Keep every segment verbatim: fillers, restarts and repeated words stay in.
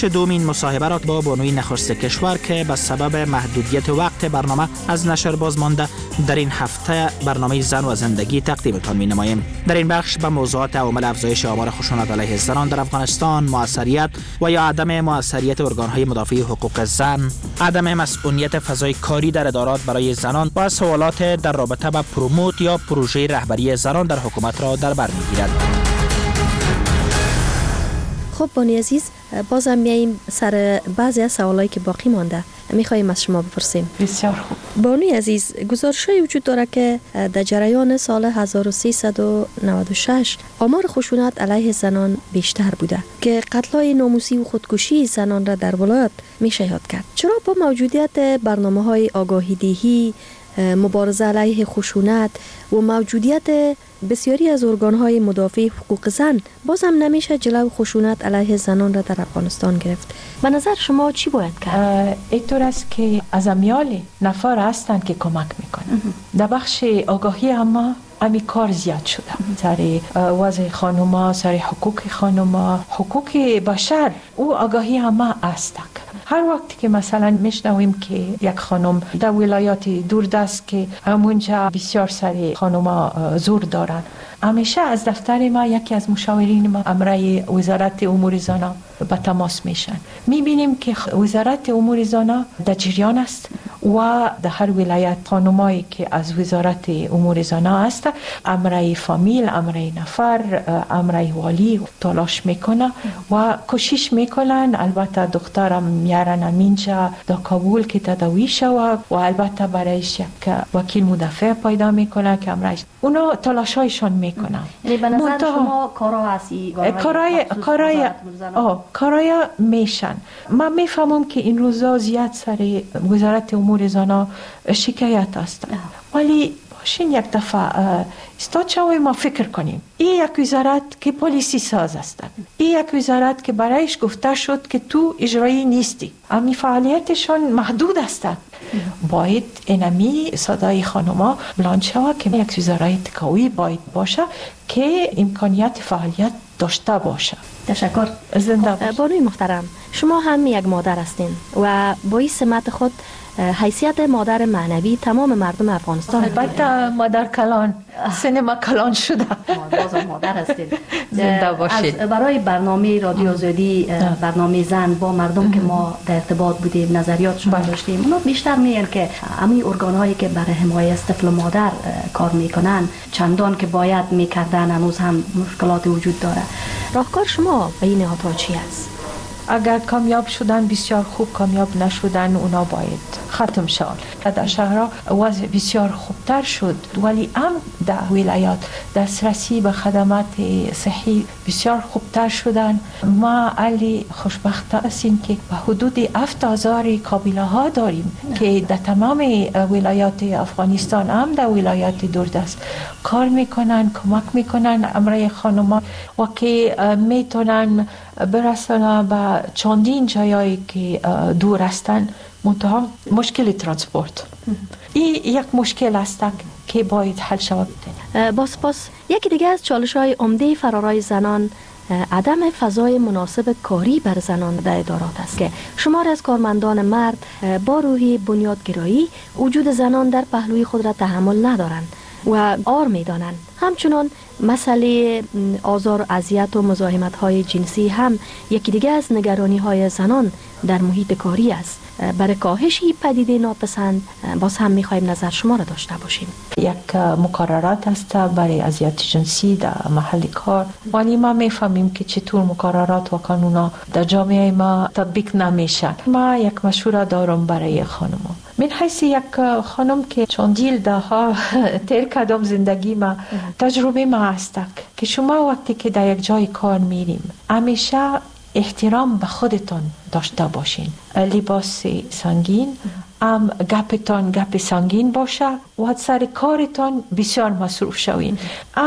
دومین مصاحبه را با بانوی نخست کشور که به سبب محدودیت وقت برنامه از نشر باز مانده در این هفته برنامه زن و زندگی تقدیمتان می نماییم. در این بخش به موضوعات عوامل افزایش آمار خشونت علیه زنان در افغانستان، موثریت و یا عدم موثریت ارگان‌های مدافع حقوق زن، عدم مسئولیت فضای کاری در ادارات برای زنان و سوالات در رابطه با پروموت یا پروژه رهبری زنان در حکومت را در بر می‌گیرد. خب بانی عزیز، بازم میاییم سر بعضی از سوالایی که باقی مانده میخوایم از شما بپرسیم. بسیار خوب. بانی عزیز، گزارش‌هایی وجود داره که در جریان سال هزار و سیصد و نود و شش آمار خشونت علیه زنان بیشتر بوده که قتل‌های ناموسی و خودکشی زنان را در ولایت میشه یاد کرد. چرا با موجودیت برنامه‌های آگاهی دهی، مبارزه علیه خشونت و موجودیت بسیاری از ارگان‌های مدافع حقوق زن بازم نمیشه جلو خشونت علیه زنان را در افغانستان گرفت؟ به نظر شما چی باید کرد؟ اینطور است که از امیال نفر هستند که کمک میکنن. در بخش آگاهی اما امی کار زیاد شده سر وضع خانوما، سر حقوق خانوما، حقوق بشر او آگاهی اما است. هر وقتی که مثلا میشنویم که یک خانم در ولایات دوردست که همونجا بسیار سر خانوما زور دارن، همیشه از دفتر ما یکی از مشاورین ما امرای وزارت امور زنان به تماس میشن. میبینیم که وزارت امور زنان در جریان است و در هر ولایت خانمایی که از وزارت امور زنان است امرای فامیل، امرای نفر، امرای والی تلاش میکنه و کوشش میکنن. البته دخترم میارن اینجا در کابل که تداوی شود و البته برایش یک وکیل مدافع پیدا میکنه که امرایش اونا تلاشایشان میکنن. یعنی به نظر شما کارا هستی؟ کارای کارای آه کارای میشن. من میفهمم که این روزا زیاد سر وزارت امور زنان شکایت است، ولی باشین یک دفعه استاد شوی ما فکر کنیم. این یک وزارت که پلیسی ساز است، این یک وزارت که برایش گفته شد که تو اجرایی نیستی، امی فعالیتشون محدود است. باید اینمی صدای خانوما بلند شود که یک وزارت قوی باید باشه که امکانیت فعالیت داشته باشه. تشکر. زنده باش. بانوی محترم، شما هم یک مادر هستین و با این سمت خود حیثیت مادر معنوی تمام مردم افغانستان. البته مادر کلان، سینما کلان شده. بازم مادر هستین. زنده باشید. برای برنامه رادیو آزادی، برنامه زن با مردم که ما در ارتباط بودیم، نظریاتشون داشتیم، اونا بیشتر میگن که همین ارگان‌هایی که برای حمایت از طفل مادر کار میکنن چندان که باید میکردن هنوز هم مشکلات وجود داره. راهکار شما به این نهادها چی است؟ اگر کامیاب شدن بسیار خوب، کامیاب نشدن اونا باید ختم شد. در شهرها وضع بسیار خوبتر شد، ولی هم در ولایات دسترسی به خدمات صحی بسیار خوبتر شدن. ما علی خوشبخت هستیم که به حدود هفت هزار قابله ها داریم که در تمام ولایات افغانستان هم در ولایات دوردست کار میکنن، کمک میکنن امرای خانوما و که میتونن برسن به چندین جایی که دور هستن. منتها مشکل ترانسپورت این یک مشکل است که باید حل شود. با سپاس. یکی دیگه از چالش‌های عمده فرارای زنان عدم فضای مناسب کاری بر زنان در ادارات است که شمار از کارمندان مرد با روحی بنیادگرایی وجود زنان در پهلوی خود را تحمل ندارند و آر می‌دانند. همچنان مسئله آزار و اذیت و مزاحمت‌های جنسی هم یکی دیگه از نگرانی‌های زنان در محیط کاری است. برای کاهش این پدیده ناپسند باز هم می‌خوایم نظر شما را داشته باشیم. یک مقررات است برای اذیت جنسی در محل کار، ولی ما می‌فهمیم که چطور مقررات و قانونا در جامعه ما تطبیق نمیشه. ما یک مشوره دارم برای خانم‌ها. من حیث یک خانم که چندین دهها تیر کردم زندگی ما، تجربه ما است که شما وقتی که در یک جای کار میریم همیشه احترام به خودتان داشته باشین. لباس سنگین، ام گپتان گپ سنگین باشه و سر کارتان بسیار مصروف شوین. ام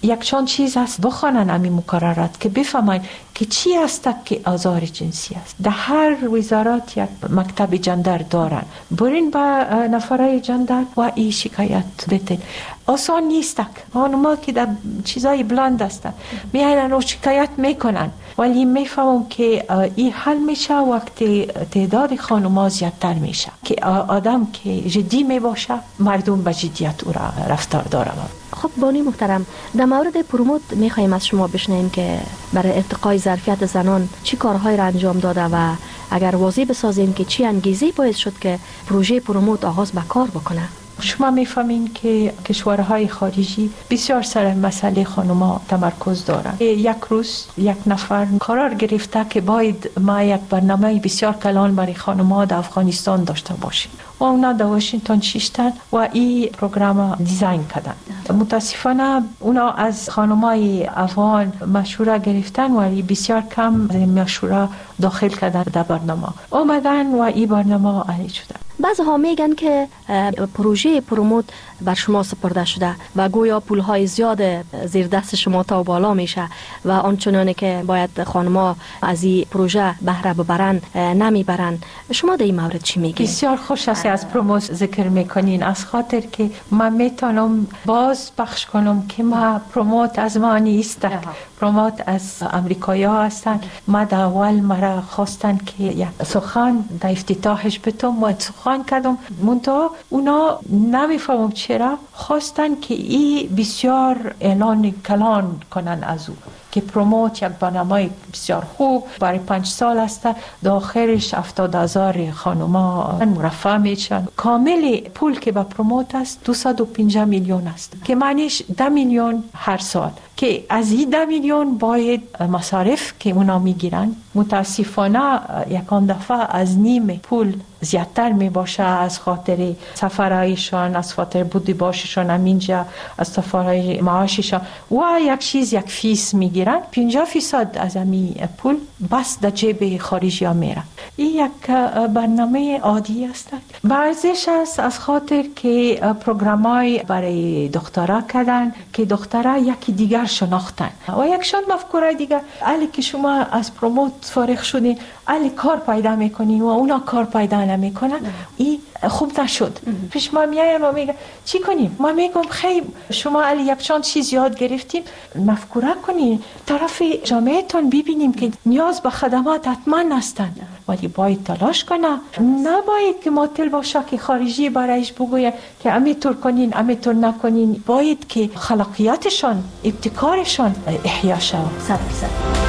یک چند چیز است بخوانن همین مقررات که بفهمن که چی است که آزار جنسی است. در هر وزارت یک مکتب جندر دارن، برین با نفرای جندر و این شکایت بتن. آسان نیست خانوما که در چیزای بلند هستن میایرن و شکایت میکنن، ولی میفهمم که این حل میشه وقتی تعداد خانوما زیادتر میشه که آدم که جدی میباشه مردم به جدیت او را رفتار داره. خب بانی محترم، در مورد پروموت میخوایم از شما بشنویم که برای ارتقای ظرفیت زنان چی کارهایی را انجام داده و اگر واضح بسازیم که چی انگیزه باعث شد که پروژه پروموت آغاز به کار بکنه. شما میفهمین که کشورهای خارجی بسیار سر مسئله خانوما تمرکز دارند. یک روز یک نفر قرار گرفته که باید ما یک برنامه بسیار کلان برای خانوما در افغانستان داشته باشیم و اونا در واشنگتن شیشتن و این پروگرام دیزاین کردن. متاسفانه اونا از خانمای افغان مشوره گرفتن ولی بسیار کم مشوره داخل کردن در برنامه آمدن و این برنامه عالی شدن. بعضی ها میگن که پروژه پروموت بر شما سپرده شده و گویا پولهای زیاد زیر دست شما تا بالا میشه و آنچنانی که باید خانما از این پروژه بهره ببرن نمیبرن. شما در این مورد چی میگید؟ بسیار خوش است از پروموت ذکر میکنین، از خاطر که من میتونم باز پخش کنم که ما پروموت از ما نیست، پروموت از امریکایی ها هستن. ما در اول مرا خواستن که یک سخن در افتتاحش بتم و سخن کردم، منتها اونا نمیفهمم چرا خواستن که این بسیار اعلان کلان کنن از او که پروموت یک برنامه بسیار خوب برای پنج سال است، داخلش هفتاد هزار خانوما مرفع میشن. کامل پول که با پروموت است دویست و پنجاه میلیون است که معنیش ده میلیون هر سال که از این ده میلیون باید مصارف که اونا میگیرن متاسفانه یکان دفعه از نیم پول زیادتر می باشه، از خاطر سفرهایشان، از خاطر بودی باششان همینجا، از سفرهای معاششان و یک چیز یک فیس میگیرن. پنجاه فیصد از همین پول بس در جیب خارجی ها میره. این یک برنامه عادی است. بعضیش است از خاطر که پروگرامای برای دخترها کردن که دخترها یکی دیگر شناختن و یکشان مفکوره دیگر. علی که شما از پروموت فارغ شدین علی کار پیدا میکنین و اونا کار پیدا نمیکنن، این خوب نشد. پیش ما میایم و میگن چی کنیم؟ ما میگم خیلی شما علی یک چند چیز یاد گرفتیم، مفکوره کنین طرف جامعهتون ببینیم که نیاز به خدمات حتما هستن، ولی باید تلاش کنه. نباید که معطل باشه که خارجی برایش بگوید که امیتور کنین امیتور نکنین. باید که خلاقیتشان ابتکارشان احیا شود. صد درصد.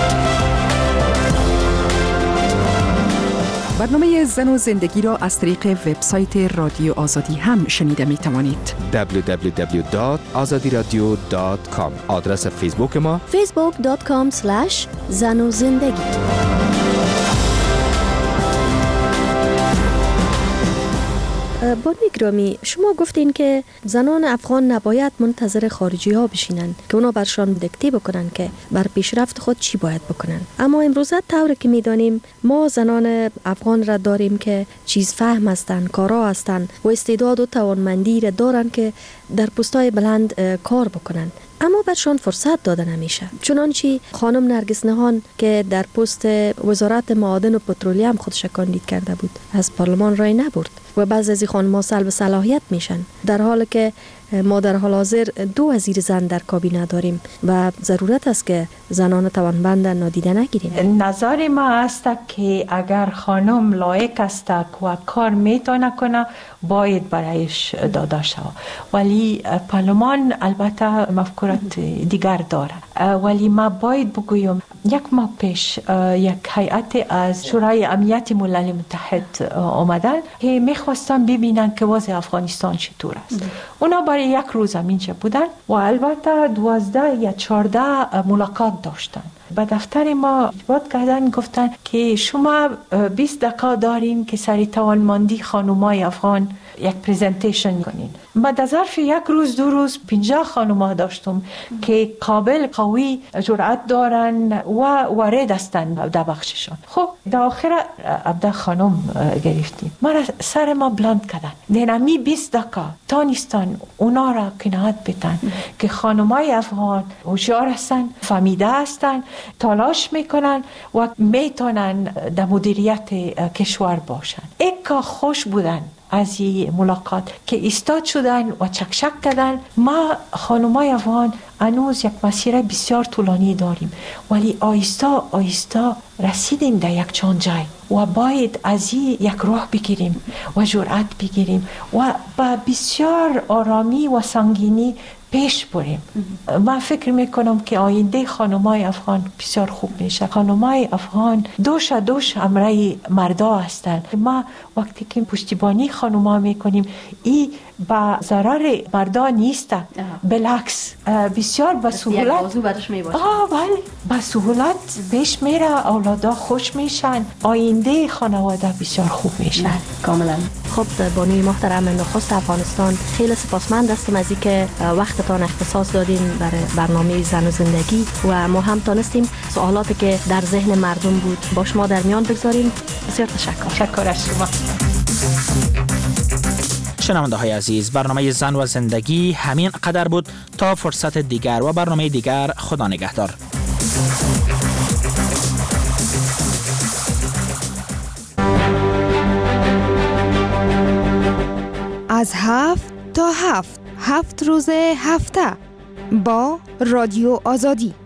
برنامه زن و زندگی را از طریق وبسایت رادیو آزادی هم شنیده می توانید. دبلیو دبلیو دبلیو دات آزادی رادیو دات کام. آدرس فیسبوک ما فیسبوک دات کام اسلش زن و زندگی. بانی گرامی، شما گفتین که زنان افغان نباید منتظر خارجی ها بشینن که اونا برشان دیکته بکنن که بر پیشرفت خود چی باید بکنن. اما امروزه طور که میدانیم ما زنان افغان را داریم که چیز فهم هستن، کارا هستن و استعداد و توانمندی را دارن که در پستای بلند کار بکنن، اما برشان فرصت داده نمیشه. چنانچه خانم نرگس نهان که در پست وزارت معادن و پترولیم خودش کاندید کرده بود از پارلمان رای نبرد و بعضی از خانم‌ها سلب صلاحیت میشن، در حالی که ما در حال حاضر دو وزیر زن در کابینه داریم و ضرورت است که زنان توانمند نادیده نگیریم. نظر ما است که اگر خانم لایق است و کار میتونه کنه باید برایش داده شود، ولی پارلمان البته مفکورت دیگر داره. ولی ما باید بگویم یک ماه پیش یک هیئت از شورای امنیت ملل متحد آمدن که میخواستن ببینن که وضع افغانستان چطور است. اونا برای یک روز اینجا بودن و البته دوازده یا چهارده ملاقات داشتن. به دفتر ما اجابت کردن، گفتن که شما بیست دقیقه دارین که سر توانمندی خانمای افغان یک پریزنتیشن کنین. ما در ظرف یک روز دو روز پنجاه خانوما داشتم که قابل قوی جرأت دارن و وارد هستن در بخششان. خب در آخر عبده خانم گرفتیم، ما را سر ما بلند کردن، دینمی بیست دقیقه تانستان اونا را کنایت بتن که خانمای افغان هوشیار هستن، فهمیده هستن، تلاش میکنن و میتونن در مدیریت کشور باشن. ایکا خوش بودن از این ملاقات که ایستاد شدن و چکشک کردن. ما خانمای افغان هنوز یک مسیر بسیار طولانی داریم، ولی آیستا آیستا رسیدیم در یک چند جای و باید از این یک راه بگیریم و جرأت بگیریم و با بسیار آرامی و سنگینی پیش بریم. من فکر میکنم که آینده خانمای افغان بسیار خوب میشه. خانمای افغان دوش دوش امرای مردا هستند. ما وقتی که پشتیبانی خانما میکنیم این با ضرر مردا نیست، بالعکس بسیار با سهولت آه بله با سهولت پیش میره، اولادا خوش میشن، آینده خانواده بسیار خوب میشه. کاملا. خب بانوی محترم، نخست افغانستان خیلی سپاسمند هستم از اینکه وقتتان اختصاص دادین برای برنامه زن و زندگی و ما هم تانستیم سوالاتی که در ذهن مردم بود با شما در میان بگذاریم. بسیار تشکر. تشکر از شما. شنونده های عزیز، برنامه زن و زندگی همین قدر بود. تا فرصت دیگر و برنامه دیگر، خدا نگهدار. از هفت تا هفت هفت روز هفته با رادیو آزادی.